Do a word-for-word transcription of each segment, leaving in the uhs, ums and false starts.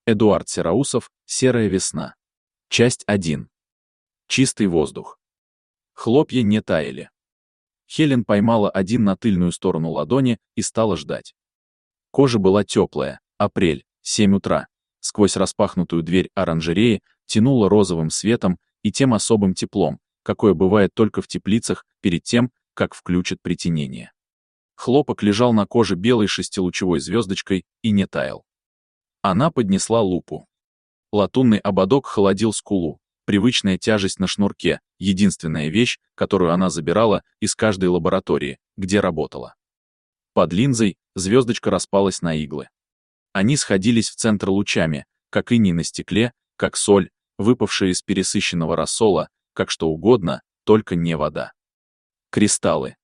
Эдуард Сероусов, «Серая весна». Часть один. Чистый воздух. Хлопья не таяли. Хелен поймала один на тыльную сторону ладони и стала ждать. Кожа была теплая, апрель, семь утра. Сквозь распахнутую дверь оранжереи тянуло розовым светом и тем особым теплом, какое бывает только в теплицах перед тем, как включат притенение. Хлопок лежал на коже белой шестилучевой звездочкой и не таял. Она поднесла лупу. Латунный ободок холодил скулу, привычная тяжесть на шнурке, единственная вещь, которую она забирала из каждой лаборатории, где работала. Под линзой звездочка распалась на иглы. Они сходились в центр лучами, как иней на стекле, как соль, выпавшая из пересыщенного рассола, как что угодно, только не вода. Кристаллы.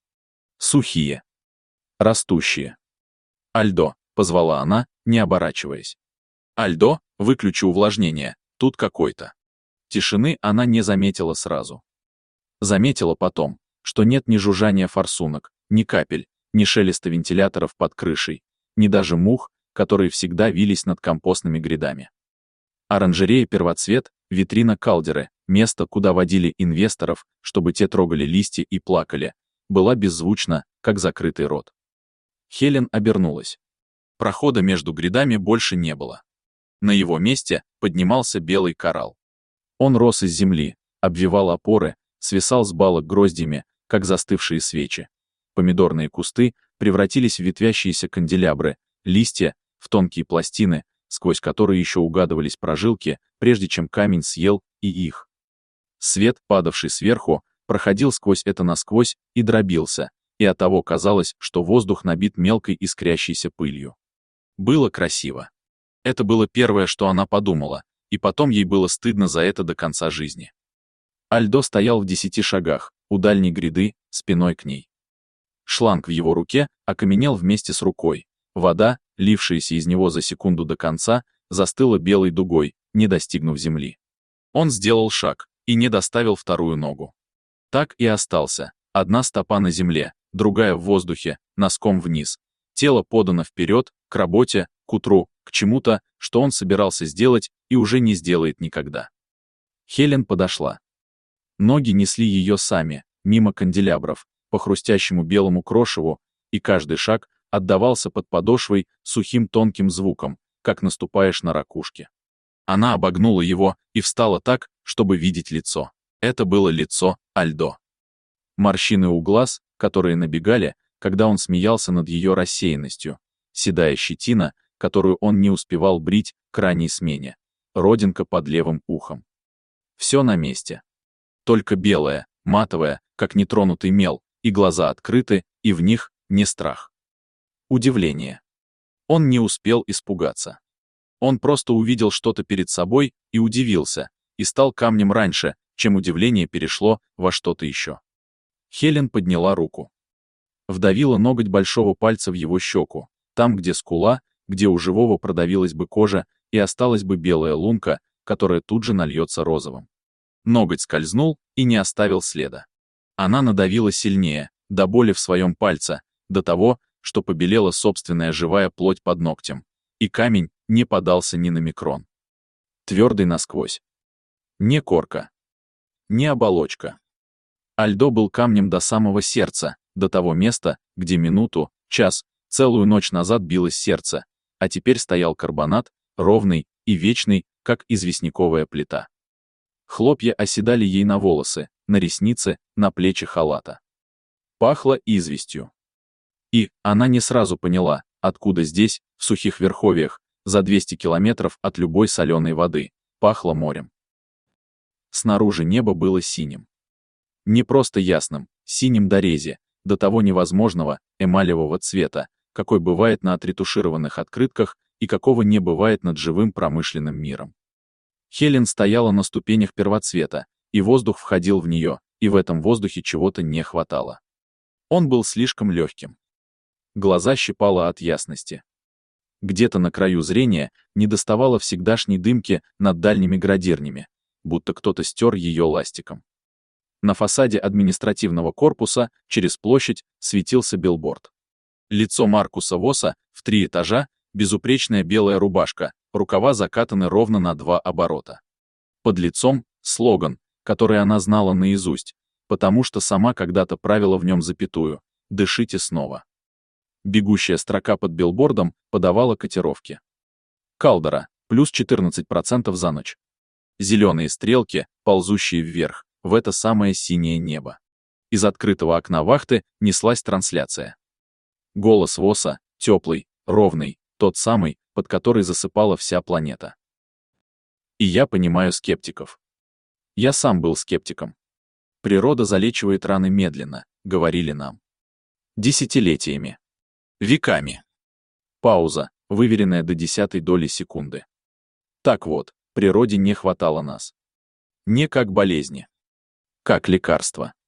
Сухие. Растущие. «Альдо», — позвала она, не оборачиваясь. «Альдо, выключи увлажнение, тут какой-то». Тишины она не заметила сразу. Заметила потом, что нет ни жужжания форсунок, ни капель, ни шелеста вентиляторов под крышей, ни даже мух, которые всегда вились над компостными грядами. Оранжерея первоцвет, витрина калдеры, место, куда водили инвесторов, чтобы те трогали листья и плакали, была беззвучна, как закрытый рот. Хелен обернулась. Прохода между грядами больше не было. На его месте поднимался белый коралл. Он рос из земли, обвивал опоры, свисал с балок гроздьями, как застывшие свечи. Помидорные кусты превратились в ветвящиеся канделябры, листья — в тонкие пластины, сквозь которые еще угадывались прожилки, прежде чем камень съел и их. Свет, падавший сверху, проходил сквозь это насквозь и дробился, и оттого казалось, что воздух набит мелкой искрящейся пылью. Было красиво. Это было первое, что она подумала, и потом ей было стыдно за это до конца жизни. Альдо стоял в десяти шагах, у дальней гряды, спиной к ней. Шланг в его руке окаменел вместе с рукой. Вода, лившаяся из него за секунду до конца, застыла белой дугой, не достигнув земли. Он сделал шаг и не доставил вторую ногу. Так и остался, одна стопа на земле, другая в воздухе, носком вниз. Тело подано вперед, к работе, к утру, к чему-то, что он собирался сделать и уже не сделает никогда. Хелен подошла. Ноги несли ее сами, мимо канделябров, по хрустящему белому крошеву, и каждый шаг отдавался под подошвой сухим тонким звуком, как наступаешь на ракушки. Она обогнула его и встала так, чтобы видеть лицо. Это было лицо Альдо. Морщины у глаз, которые набегали, когда он смеялся над ее рассеянностью, седая щетина, которую он не успевал брить к ранней смене, родинка под левым ухом. Все на месте. Только белое, матовое, как нетронутый мел, и глаза открыты, и в них не страх. Удивление. Он не успел испугаться. Он просто увидел что-то перед собой и удивился, и стал камнем раньше, чем удивление перешло во что-то еще. Хелен подняла руку. Вдавила ноготь большого пальца в его щеку, там, где скула, где у живого продавилась бы кожа и осталась бы белая лунка, которая тут же нальется розовым. Ноготь скользнул и не оставил следа. Она надавила сильнее, до боли в своем пальце, до того, что побелела собственная живая плоть под ногтем, и камень не подался ни на микрон. Твердый насквозь. Не корка. Не оболочка. Альдо был камнем до самого сердца, до того места, где минуту, час, целую ночь назад билось сердце, а теперь стоял карбонат, ровный и вечный, как известняковая плита. Хлопья оседали ей на волосы, на ресницы, на плечи халата. Пахло известью. И она не сразу поняла, откуда здесь, в сухих верховьях, за двести километров от любой соленой воды, пахло морем. Снаружи небо было синим. Не просто ясным, синим до рези, до того невозможного, эмалевого цвета, какой бывает на отретушированных открытках и какого не бывает над живым промышленным миром. Хелен стояла на ступенях первоцвета, и воздух входил в нее, и в этом воздухе чего-то не хватало. Он был слишком легким. Глаза щипало от ясности. Где-то на краю зрения недоставало всегдашней дымки над дальними градирнями, будто кто-то стер ее ластиком. На фасаде административного корпуса через площадь светился билборд. Лицо Маркуса Восса в три этажа, безупречная белая рубашка, рукава закатаны ровно на два оборота. Под лицом — слоган, который она знала наизусть, потому что сама когда-то правила в нем запятую: «Дышите снова». Бегущая строка под билбордом подавала котировки. Калдера — плюс четырнадцать процентов за ночь. Зеленые стрелки, ползущие вверх, в это самое синее небо. Из открытого окна вахты неслась трансляция. Голос ВОСа, теплый, ровный, тот самый, под который засыпала вся планета. И я понимаю скептиков. Я сам был скептиком. Природа залечивает раны медленно, говорили нам. Десятилетиями. Веками. Пауза, выверенная до десятой доли секунды. Так вот, природе не хватало нас. Не как болезни. Как лекарства.